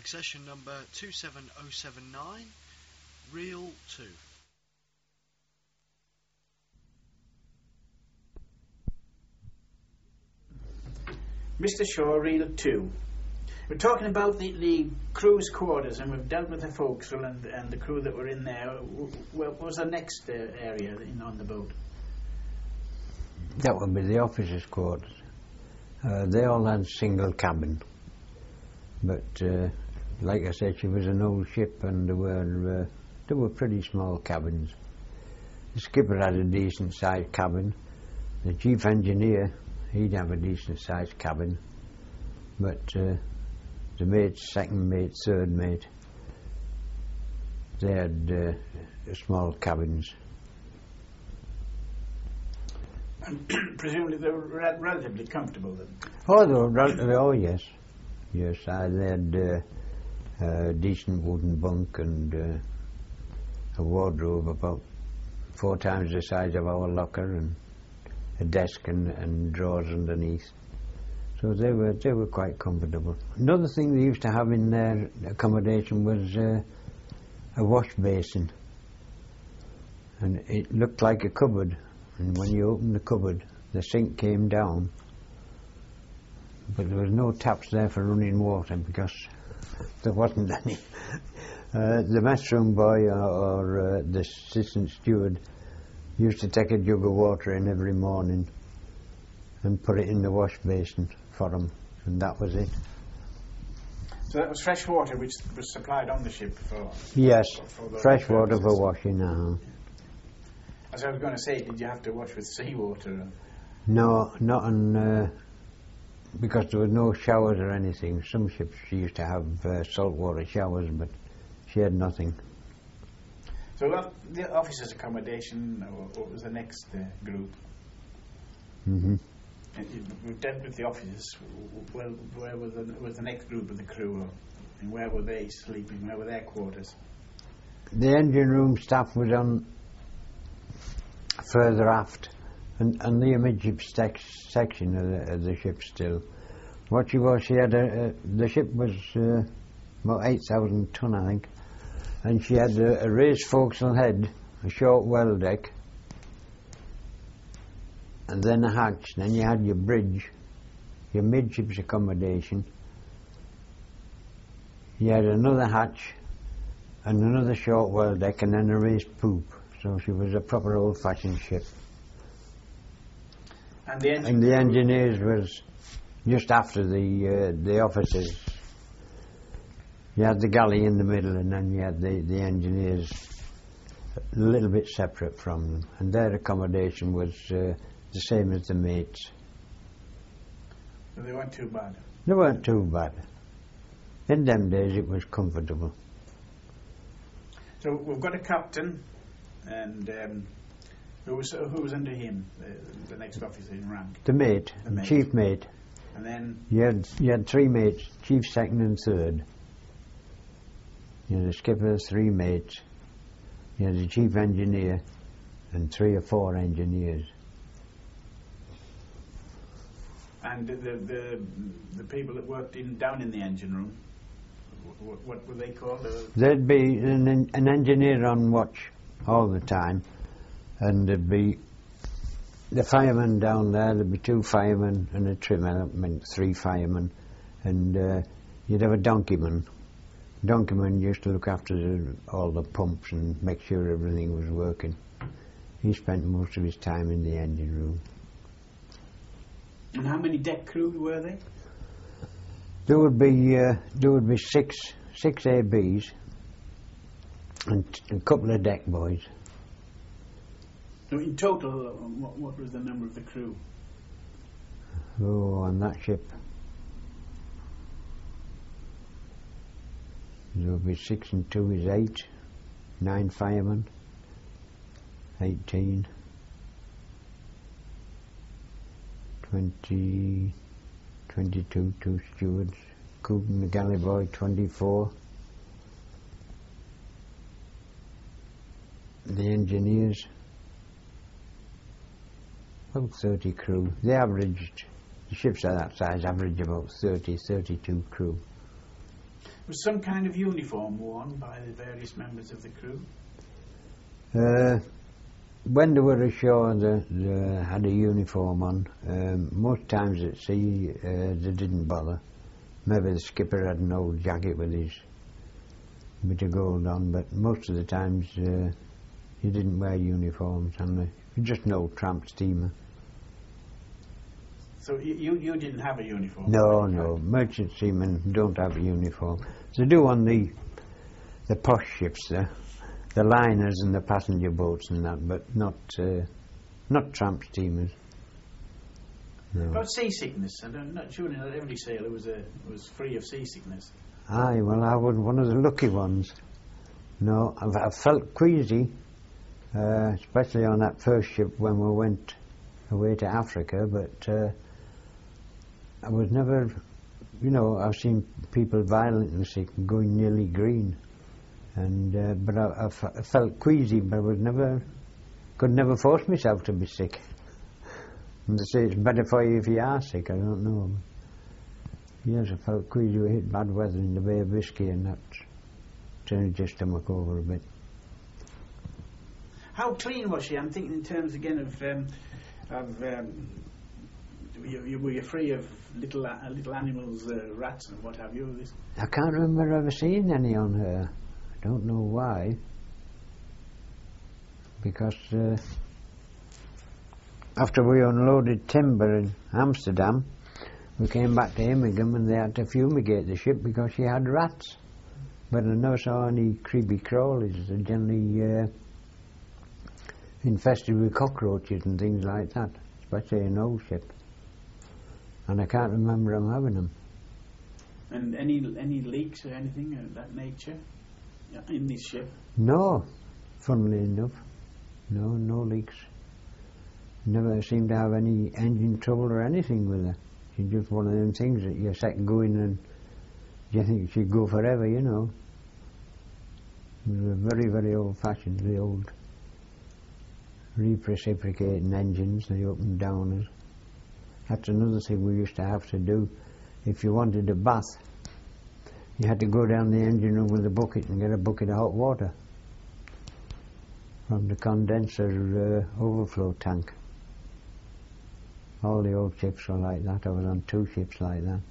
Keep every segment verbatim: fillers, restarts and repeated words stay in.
session number two seven oh seven nine, Reel two. Mister Shaw, Reel two. We're talking about the, the crew's quarters, and we've dealt with the forecastle and, and the crew that were in there. What was the next uh, area in, on the boat? That would be the officers' quarters. Uh, they all had single cabin, but uh, like I said, she was an old ship, and there were uh, there were pretty small cabins. The skipper had a decent sized cabin. The chief engineer, he'd have a decent sized cabin, but uh, the mates, second mate, third mate, they had uh, small cabins. And presumably they were re relatively comfortable then? Oh, they were relatively, oh yes. Yes, I, they had uh, a decent wooden bunk and uh, a wardrobe about four times the size of our locker, and a desk and, and drawers underneath. So they were they were quite comfortable. Another thing they used to have in their accommodation was uh, a wash basin, and it looked like a cupboard. And when you opened the cupboard, the sink came down, but there was no taps there for running water because there wasn't any. Uh, the mess room boy or, or uh, the assistant steward used to take a jug of water in every morning and put it in the wash basin for them, and that was it. So that was fresh water which was supplied on the ship for... Yes, for, for fresh water for washing. Uh-huh. As I was going to say, did you have to wash with seawater? No, not on... Uh, because there were no showers or anything. Some ships she used to have uh, saltwater showers, but she had nothing. So uh, the officers' accommodation, or what was the next uh, group? Mm-hmm. We've dealt with the officers. Well, where was the, was the next group of the crew, and where were they sleeping? Where were their quarters? The engine room staff was on further aft, and, and the midship section of the, of the ship still. What she was, she had a, a the ship was uh, about eight thousand ton, I think, and she had a, a raised forecastle head, a short well deck, and then a hatch. Then you had your bridge, your midships accommodation. You had another hatch, and another short well deck, and then a raised poop. So she was a proper old-fashioned ship. And the, and the engineers was just after the uh, the officers. You had the galley in the middle, and then you had the, the engineers a little bit separate from them. And their accommodation was uh, the same as the mates. So they weren't too bad? They weren't too bad. In them days it was comfortable. So we've got a captain, and um, who was who was under him, the, the next officer in rank? The mate, the mate. chief mate. And then you had you had three mates, chief, second, and third. You had the skipper, three mates. You had the chief engineer, and three or four engineers. And the the the people that worked in down in the engine room, what, what were they called? Uh, There'd be an, an engineer on watch all the time, and there'd be the firemen down there. There'd be two firemen and a trimmer. That meant three firemen, and uh, you'd have a donkeyman. Donkeyman used to look after the, all the pumps and make sure everything was working. He spent most of his time in the engine room. And how many deck crew were they? There would be uh, there would be six six A Bs and a couple of deck boys. So in total, uh, what, what was the number of the crew? Oh, on that ship, there would be six and two is eight, nine firemen, eighteen, twenty, twenty-two, two stewards, cook and the galley boy, twenty-four. The engineers, about thirty crew. They averaged, the ships of that size average about thirty, thirty-two crew. Was some kind of uniform worn by the various members of the crew? Uh, when they were ashore, they, they had a uniform on. Um, most times at sea, uh, they didn't bother. Maybe the skipper had an old jacket with his bit of gold on, but most of the times uh, you didn't wear uniforms, and they just an old tramp steamer. So you you didn't have a uniform? No, no. Merchant seamen don't have a uniform. They do on the the posh ships, the the liners and the passenger boats and that, but not uh, not tramp steamers. No. About seasickness, I'm not sure that every sailor was a, was free of seasickness. Aye, well, I was one of the lucky ones. No, I've, I've felt queasy, uh, especially on that first ship when we went away to Africa, but uh, I was never, you know, I've seen people violently sick and going nearly green, and uh, but I, I, f I felt queasy, but I was never, could never force myself to be sick. And they say it's better for you if you are sick, I don't know. Yes, I felt queasy. We hit bad weather in the Bay of Biscay, and that turned your stomach over a bit. How clean was she? I'm thinking in terms again of, um, of um, you, you, were you free of little uh, little animals, uh, rats and what have you? This I can't remember ever seeing any on her. I don't know why. Because uh, after we unloaded timber in Amsterdam, we came back to Immingham and they had to fumigate the ship because she had rats. But I never saw any creepy crawlies. They're generally uh, infested with cockroaches and things like that, especially an old ship. And I can't remember them having them. And any any leaks or anything of that nature in this ship? No, funnily enough. No, no leaks. Never seemed to have any engine trouble or anything with her. She's just one of them things that you're set going and you think she'd go forever, you know. It was a very, very old-fashioned, the old reciprocating engines, the up and downers. That's another thing we used to have to do. If you wanted a bath, you had to go down the engine room with a bucket and get a bucket of hot water from the condenser uh, overflow tank. All the old ships were like that. I was on two ships like that.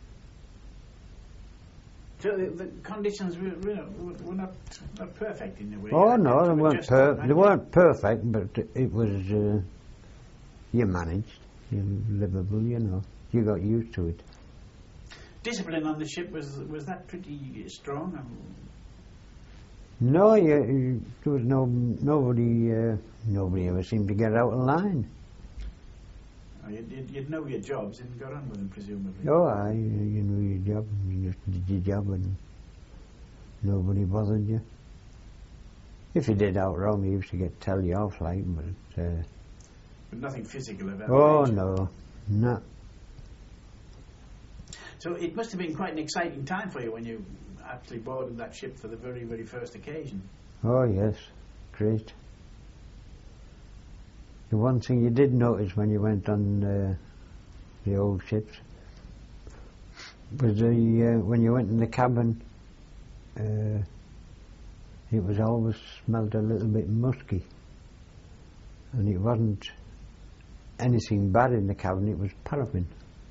So the, the conditions were, were, were not, not perfect in a way. Oh no, they weren't per they weren't perfect, but it was uh, you managed, you livable, you know. You got used to it. Discipline on the ship was was that pretty strong? Um, no, you, you, there was no nobody. Uh, nobody ever seemed to get out of line. You'd, you'd, you'd know your jobs and got on with them, presumably. Oh, aye, you knew your job, you just did your job and nobody bothered you. If you did out wrong, you used to get tell you off, like, but... Uh, but nothing physical about it. Oh, no, no. So it must have been quite an exciting time for you when you actually boarded that ship for the very, very first occasion. Oh, yes, great. The one thing you did notice when you went on uh, the old ships was the, uh, when you went in the cabin, uh, it was always smelled a little bit musky, and it wasn't anything bad in the cabin, it was paraffin.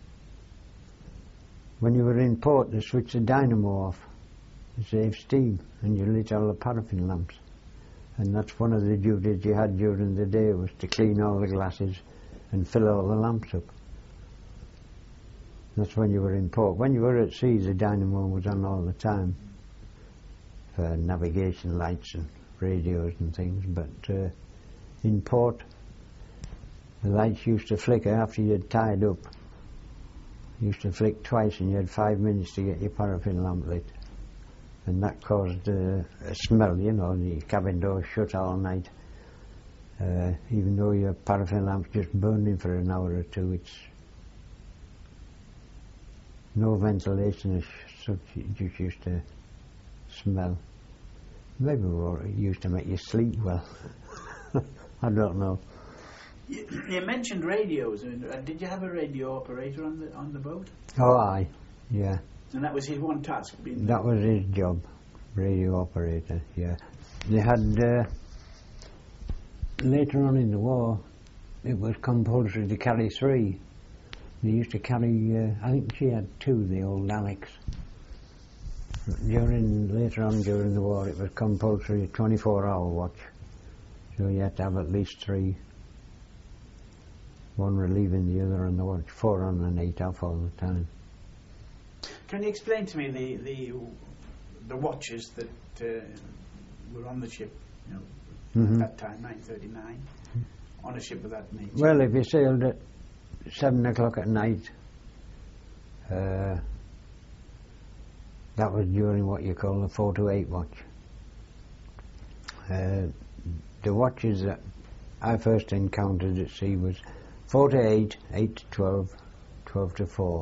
When you were in port, they switched the dynamo off to save steam, and you lit all the paraffin lamps. And that's one of the duties you had during the day, was to clean all the glasses and fill all the lamps up. That's when you were in port. When you were at sea, the dynamo was on all the time for navigation lights and radios and things, but uh, in port, the lights used to flicker after you had tied up. Used to flick twice and you had five minutes to get your paraffin lamp lit. And that caused uh, a smell, you know, the cabin door shut all night. Uh, even though your paraffin lamp's just burning for an hour or two, it's no ventilation as such, it just used to smell. Maybe it used to make you sleep well. I don't know. You, you mentioned radios. I mean, uh, did you have a radio operator on the on the boat? Oh, aye, yeah. And that was his one task? Being That was his job, radio operator, yeah. They had, uh, later on in the war, it was compulsory to carry three. They used to carry, uh, I think she had two, the old Alex. During, later on during the war, it was compulsory twenty-four hour watch. So you had to have at least three. One relieving the other on the watch, four on and eight off all the time. Can you explain to me the the, the watches that uh, were on the ship, you know, Mm-hmm. at that time, nineteen thirty-nine, on a ship of that nature? Well, if you sailed at seven o'clock at night, uh, that was during what you call the four to eight watch. Uh, the watches that I first encountered at sea was four to eight, eight to twelve, twelve to four.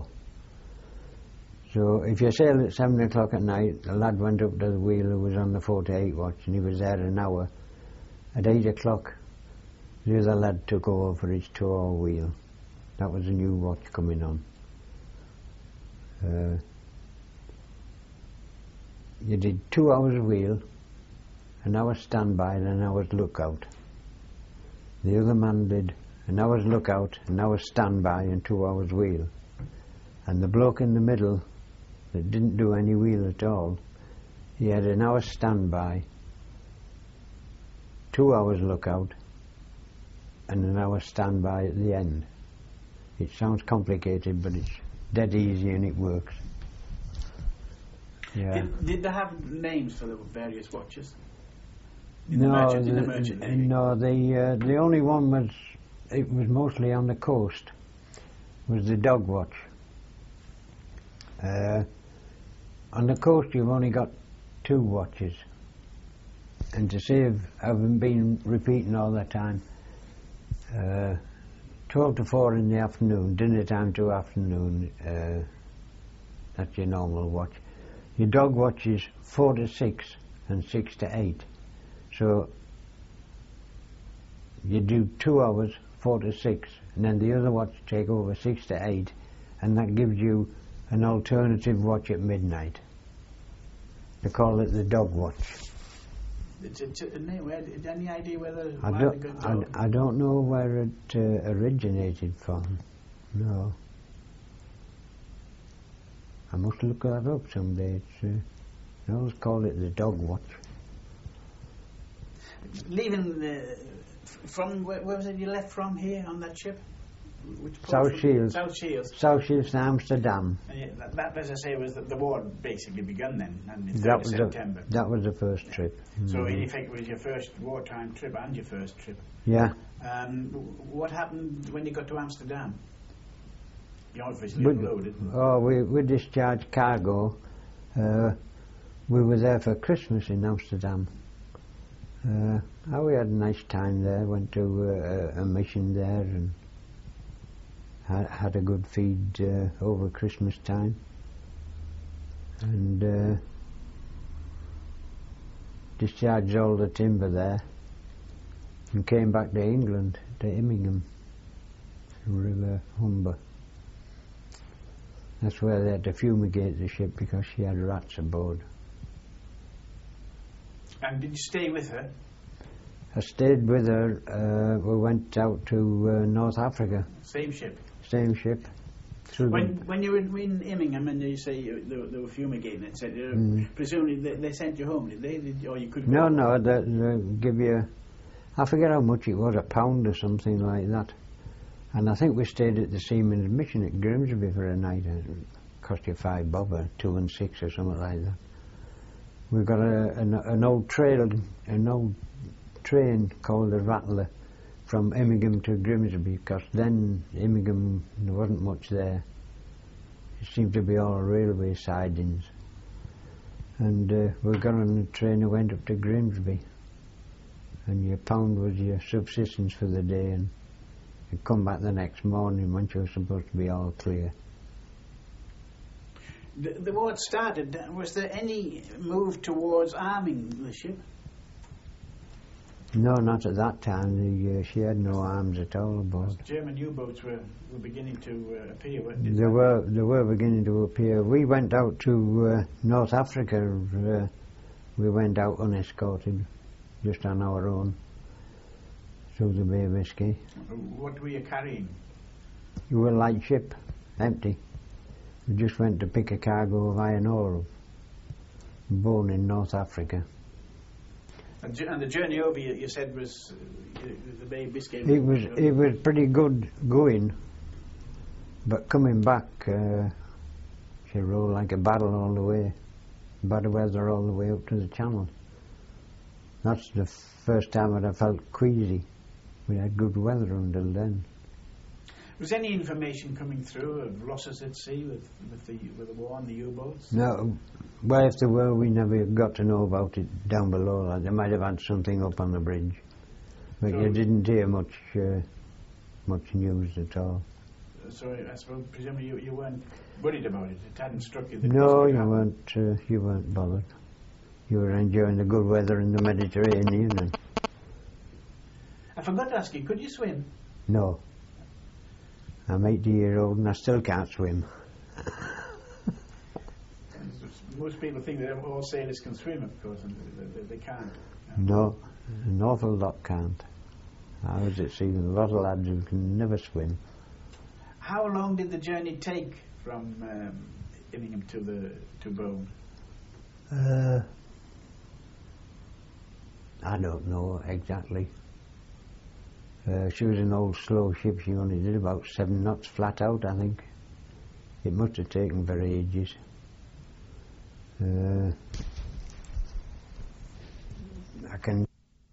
So if you sailed at seven o'clock at night, the lad went up to the wheel who was on the four to eight watch, and he was there an hour. At eight o'clock, the other lad took over for his two-hour wheel. That was a new watch coming on. Uh, you did two hours wheel, an hour's standby, and an hour's lookout. The other man did an hour's lookout, an hour's standby, and two hours wheel. And the bloke in the middle that didn't do any wheel at all, he had an hour's standby, two hours lookout, and an hour's standby at the end. It sounds complicated, but it's dead easy and it works. Yeah. Did, did they have names for the various watches? In No, the merchant, in the the- merchant navy? no. The uh, the only one was, it was mostly on the coast, was the dog watch. Uh, on the coast, you've only got two watches, and to save having been repeating all the time, uh, twelve to four in the afternoon, dinner time to afternoon. Uh, that's your normal watch. Your dog watch is four to six and six to eight. So you do two hours, four to six, and then the other watch take over six to eight, and that gives you an alternative watch at midnight. They call it the dog watch. It's, it's, a name, where- any idea whether I why don't, they got I, dog? I don't know where it uh, originated from. No. I must look that up someday. It's, uh, they always call it the dog watch. Leaving the, from where, where was it you left from here on that ship? Which port South was- Shields. South Shields. South Shields to Amsterdam. Uh, yeah, that, that, as I say, was that the war had basically begun then, and the That third of was the, September. that was the first trip. So Mhm. in effect, it was your first wartime trip and your first trip. Yeah. Um, w- what happened when you got to Amsterdam? You obviously We, unloaded. oh, we, we discharged cargo. Uh, we were there for Christmas in Amsterdam. Uh, oh, we had a nice time there. Went to uh, a mission there and had, had a good feed uh, over Christmas time. And uh, discharged all the timber there and came back to England, to Immingham, River Humber. That's where they had to fumigate the ship because she had rats aboard. And did you stay with her? I stayed with her. Uh, we went out to uh, North Africa, Same ship. same ship. Through When the, when you were in Immingham and you say you, they, were- they were fumigating, et cetera, Mm. presumably they, they sent you home, did they? Did, or you could no, go no, they, they give you, I forget how much it was, a pound or something like that. And I think we stayed at the Seamen's Mission at Grimsby for a night. It cost you five bob, or two and six or something like that. We've got a, an, an old trail, an old train called the Rattler from Immingham to Grimsby, because then Immingham, there wasn't much there. It seemed to be all railway sidings. And uh, we got on the train and went up to Grimsby. And your pound was your subsistence for the day, and you'd come back the next morning when you were supposed to be all clear. The, the war had started. Was there any move towards arming the ship? No, not at that time. The, uh, she had no arms at all aboard. German U-boats were, were beginning to uh, appear, weren't they? They were, they were beginning to appear. We went out to uh, North Africa. Uh, we went out unescorted, just on our own, through the Bay of Biscay. What were you carrying? You were a light ship, empty. We just went to pick a cargo of iron ore, born in North Africa. And, ju- and the journey over, you, you said, was uh, the Bay of Biscay? It was it was pretty good going, but coming back, uh, she rolled like a battle all the way, bad weather all the way up to the channel. That's the first time that I felt queasy. We had good weather until then. Was any information coming through of losses at sea with, with the with the war and the U-boats? No, well, if there were, we never got to know about it down below. Like they might have had something up on the bridge, but So- you didn't hear much uh, much news at all. So I suppose, presumably, you, you weren't worried about it. It hadn't struck you that No, this could you happen. weren't. Uh, you weren't bothered. You were enjoying the good weather in the Mediterranean, and I forgot to ask you, could you swim? no, I'm eighty year old and I still can't swim. Most people think that all sailors can swim, of course, and they, they, they can't. No, an awful lot can't. I was at sea with a lot of lads who can never swim. How long did the journey take from um, Immingham to the to Bone? Uh, I don't know exactly. Uh, she was an old slow ship. She only did about seven knots flat out, I think. It must have taken for ages. Uh, I can.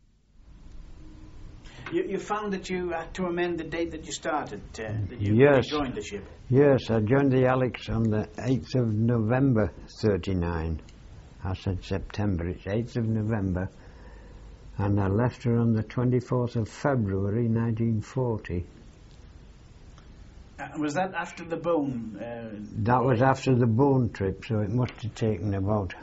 You, you found that you had to amend the date that you started, uh, that you Yes. joined the ship. Yes, I joined the Alex on the eighth of November thirty-nine. I said September, it's eighth of November. And I left her on the twenty-fourth of February nineteen forty. Uh, was that after the Bone? Uh, That was after the Bone trip, so it must have taken about,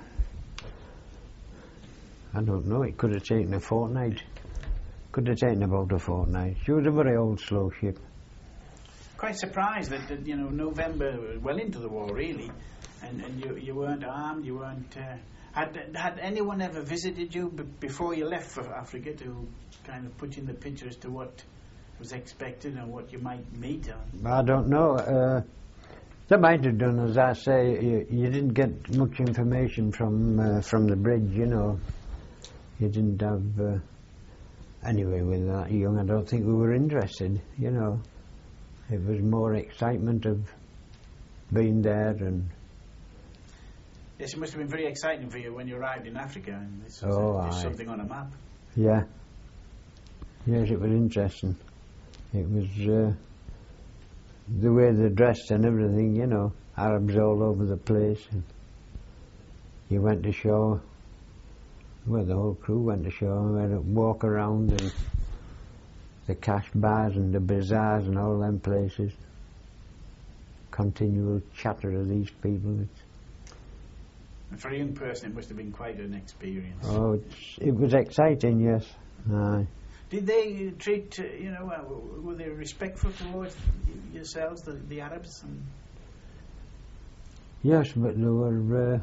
I don't know, it could have taken a fortnight. Could have taken about a fortnight. She was a very old slow ship. quite surprised that, that you know November, well into the war really, and, and you you weren't armed, you weren't. Uh, had had anyone ever visited you b- before you left for Africa to kind of put you in the picture as to what was expected and what you might meet? Or? I don't know. Uh, they might have done, as I say. You, you didn't get much information from uh, from the bridge, you know. You didn't have. Uh, anyway, with that young, I don't think we were interested, you know. It was more excitement of being there and. Yes, it must have been very exciting for you when you arrived in Africa and this was Oh, uh, just aye. something on a map. Yeah. Yes, it was interesting. It was uh, the way they dressed and everything, you know. Arabs all over the place. And you went to shore. Well, the whole crew went to shore and we had to walk around and the cash bars and the bazaars and all them places. Continual chatter of these people. It's, And for a young person, it must have been quite an experience. oh, it's, it was exciting, yes. Aye. Did they treat, uh, you know, uh, were they respectful towards yourselves, the, the Arabs? And Yes, but they were, uh,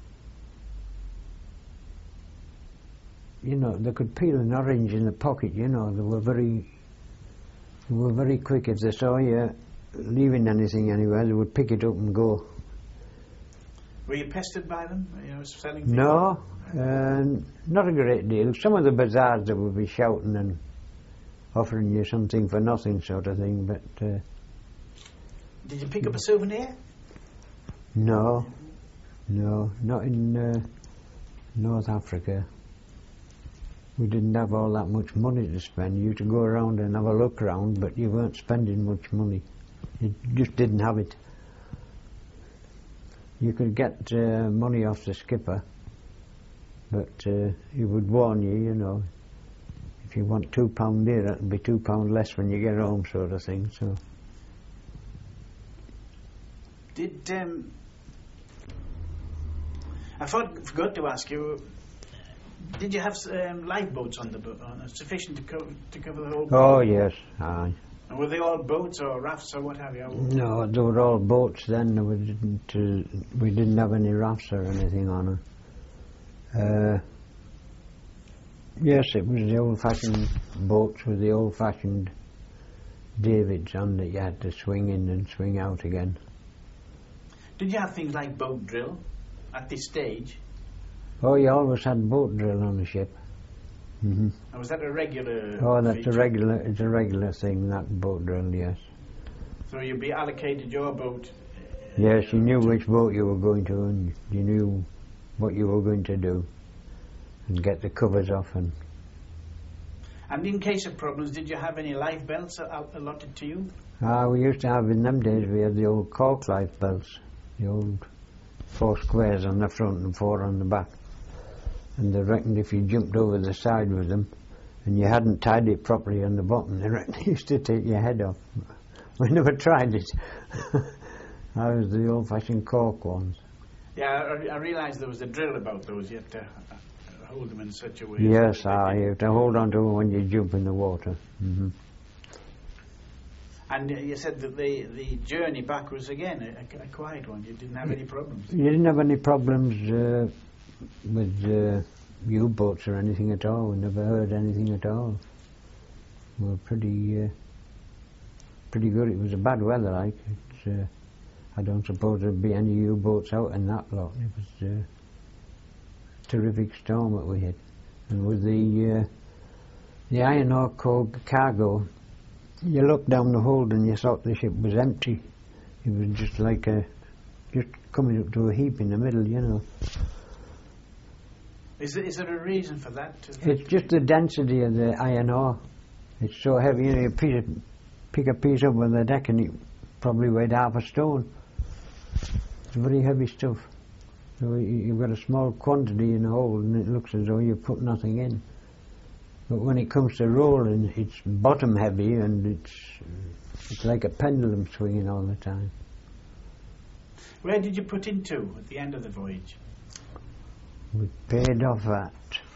you know, they could peel an orange in the pocket, you know. They were very, they were very quick. If they saw you leaving anything anywhere, they would pick it up and go. were you pestered by them, you know, selling things? No, uh, not a great deal. Some of the bazaars they would be shouting and offering you something for nothing sort of thing, but uh, Did you pick up a souvenir? no, no, not in uh, North Africa. We didn't have all that much money to spend. You had to go around and have a look around, but you weren't spending much money. You just didn't have it. You could get uh, money off the skipper, but uh, he would warn you, you know, if you want two pound here, that'll be two pound less when you get home, sort of thing. So Did um, I thought, forgot to ask you? Did you have um, lifeboats on the boat, uh, sufficient to, co- to cover the whole boat? Oh yes, aye. And were they all boats or rafts or what have you? No, they were all boats then. We didn't, uh, we didn't have any rafts or anything on it. Uh, yes, it was the old-fashioned boats with the old-fashioned davits on that you had to swing in and swing out again. Did you have things like boat drill at this stage? Oh, you always had boat drill on the ship. Mm-hmm. And was that a regular Oh, that's feature? a regular. It's a regular thing. That boat drill, yes. So you'd be allocated your boat? Uh, Yes, you knew which boat you were going to, and you knew what you were going to do, and get the covers off. And And in case of problems, did you have any life belts al- allotted to you? ah, we used to have in them days. We had the old cork life belts, the old four squares on the front and four on the back. And they reckoned if you jumped over the side with them, and you hadn't tied it properly on the bottom, they reckoned it used to take your head off. We never tried it. That was the old-fashioned cork ones. Yeah, I, I realised there was a drill about those. You had to uh, hold them in such a way. Yes, that ah, they- you have to hold on to them when you jump in the water. Mm-hmm. And uh, you said that the, the journey back was again a, a quiet one. You didn't have any problems. You didn't have any problems uh, with uh, U-boats or anything at all. We never heard anything at all. We were pretty, uh, pretty good. It was a bad weather, like. It's, uh, I don't suppose there'd be any U-boats out in that lot. It was uh, a terrific storm that we had. And with the uh, the iron ore co- cargo, you looked down the hold and you thought the ship was empty. It was just like a, just coming up to a heap in the middle, you know. Is there, is there a reason for that? It's just the density of the iron ore. It's so heavy, you know, you pick, it, pick a piece up on the deck and it probably weighed half a stone. It's very heavy stuff. So you- you've got a small quantity in the hold and it looks as though you put nothing in. But when it comes to rolling, it's bottom heavy and it's it's like a pendulum swinging all the time. Where did you put into at the end of the voyage? We paid off that.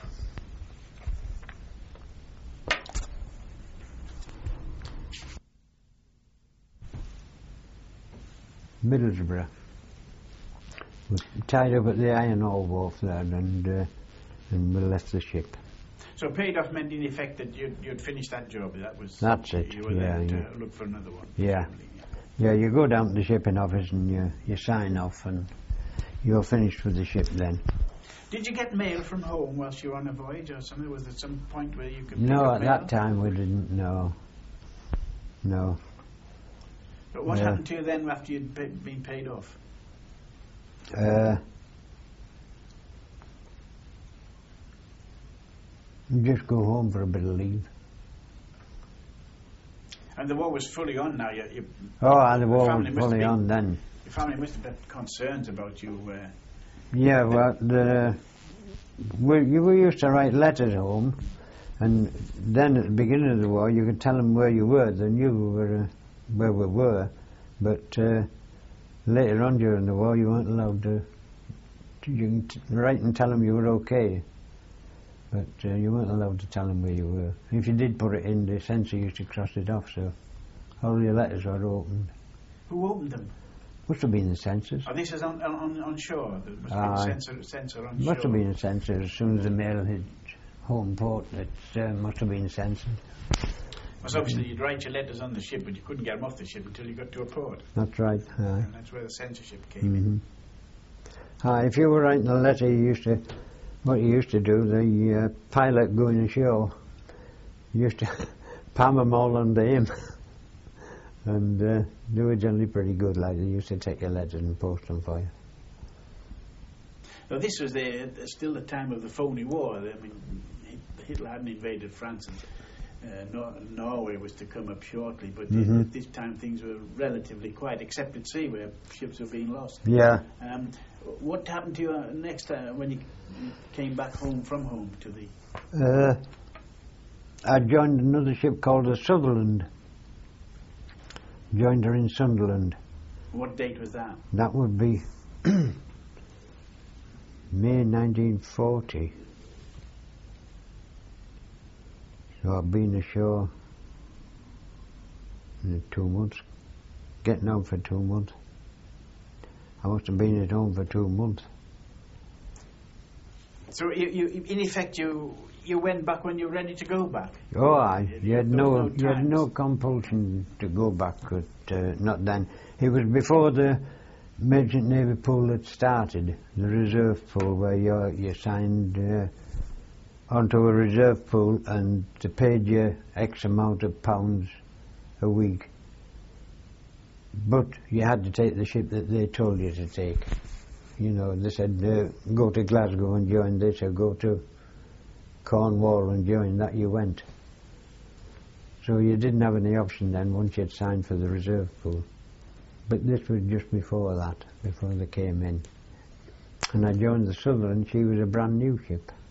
Middlesbrough. We tied up at the iron ore wharf there and, uh, and we left the ship. So paid off meant in effect that you'd, you'd finished that job. That was That's it, You were yeah, there to yeah. look for another one. Yeah. presumably, Yeah, you go down to the shipping office and you, you sign off and you're finished with the ship then. Did you get mail from home whilst you were on a voyage or something? Was there some point where you could pick No, up at mail? that time we didn't know. No. But what Yeah. happened to you then after you'd pa- been paid off? Uh, just go home for a bit of leave. And the war was fully on now. You, you, Oh, and the war family was must have fully been- on then. your family must have had concerns about you. Uh, Yeah, well, the, we, you- we used to write letters home, and then at the beginning of the war, you could tell them where you were. They knew we were, uh, where we were, but uh, later on during the war, you weren't allowed to. to you can t- write and tell them you were okay, but uh, you weren't allowed to tell them where you were. If you did put it in, the censor used to cross it off, so all your letters were opened. who opened them? Must have been the censors. Oh, this is on on, on shore. There must have Aye. been a censor, censor on Must shore. have been censored as soon as the mail hit home port. It uh, must have been censored. Because obviously you'd write your letters on the ship, but you couldn't get them off the ship until you got to a port. That's right. Aye. And that's where the censorship came in. Mm-hmm. Aye, if you were writing a letter, you used to, what you used to do, the uh, pilot going ashore, you used to palm them all under him. And uh, they were generally pretty good, like they used to take your letters and post them for you. Now this was the, the, still the time of the phony war. I mean, Hitler hadn't invaded France, and uh, Nor- Norway was to come up shortly. But Mhm. at this time things were relatively quiet, except at sea where ships were being lost. Yeah. Um, what happened to you uh, next time when you came back home from home to the? Uh, I joined another ship called the Sutherland. Joined her in Sunderland. What date was that? That would be May nineteen forty. So I've been ashore in two months, getting out for two months. I must have been at home for two months. So you, you, in effect, you you went back when you were ready to go back. Oh, I. You had There was no, no you had times. no compulsion to go back. But, uh, not then. It was before the Merchant Navy pool had started, the reserve pool, where you you signed uh, onto a reserve pool and they paid you X amount of pounds a week. But you had to take the ship that they told you to take. You know, they said, uh, go to Glasgow and join this, or go to Cornwall and join that, you went. So you didn't have any option then once you'd signed for the reserve pool. But this was just before that, before they came in. And I joined the Sutherland, she was a brand new ship.